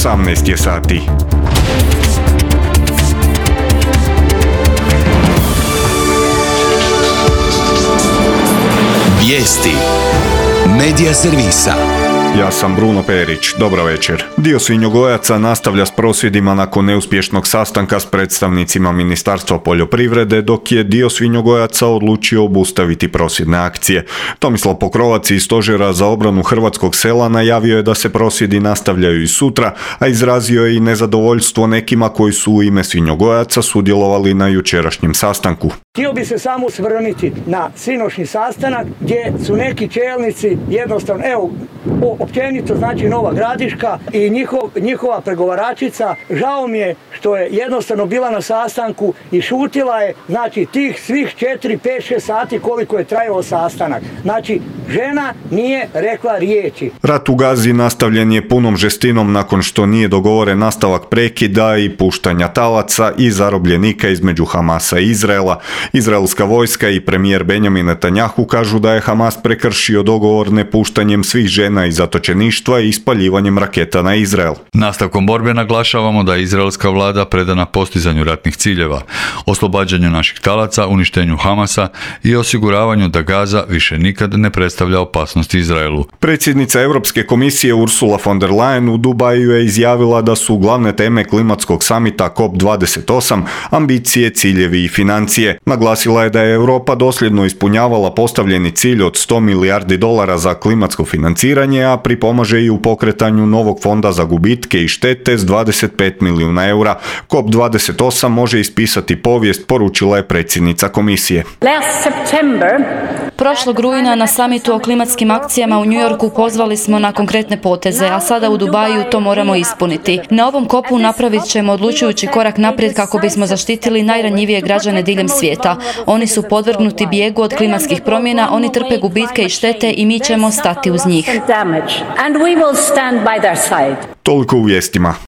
18 je sati. Vijesti Medija servisa. Ja sam Bruno Perić, dobro večer. Dio svinjogojaca nastavlja s prosvjedima nakon neuspješnog sastanka s predstavnicima Ministarstva poljoprivrede, dok je dio svinjogojaca odlučio obustaviti prosvjedne akcije. Tomislav Pokrovac iz Stožera za obranu hrvatskog sela najavio je da se prosvjedi nastavljaju i sutra, a izrazio je i nezadovoljstvo nekima koji su u ime svinjogojaca sudjelovali na jučerašnjem sastanku. Htio bi se samo osvrnuti na sinoćni sastanak gdje su neki čelnici jednostavno, općenito znači Nova Gradiška i njihova pregovaračica, žao mi je što je jednostavno bila na sastanku i šutila je, znači tih svih 4, 5, 6 sati koliko je trajao sastanak. Znači, žena nije rekla riječi. Rat u Gazi nastavljen je punom žestinom nakon što nije dogovoren nastavak prekida i puštanja talaca i zarobljenika između Hamasa i Izraela. Izraelska vojska i premijer Benjamin Netanjahu kažu da je Hamas prekršio dogovor nepuštanjem svih žena iz zatočeništva i ispaljivanjem raketa na Izrael. Nastavkom borbe naglašavamo da je izraelska vlada predana postizanju ratnih ciljeva, oslobađanju naših talaca, uništenju Hamasa i osiguravanju da Gaza više nikad ne predstavlja opasnost Izraelu. Predsjednica Europske komisije Ursula von der Leyen u Dubaju je izjavila da su glavne teme klimatskog samita COP28 ambicije, ciljevi i financije. Naglasila je da je Europa dosljedno ispunjavala postavljeni cilj od $100 milijardi za klimatsko financiranje, a pripomaže i u pokretanju novog fonda za gubitke i štete s 25 milijuna eura. COP28 može ispisati povijest, poručila je predsjednica komisije. Prošlog rujna na samitu o klimatskim akcijama u New Yorku pozvali smo na konkretne poteze, a sada u Dubaju to moramo ispuniti. Na ovom kopu napravit ćemo odlučujući korak naprijed kako bismo zaštitili najranjivije građane diljem svijeta. Oni su podvrgnuti bijegu od klimatskih promjena, oni trpe gubitke i štete i mi ćemo stati uz njih. Toliko u vijestima.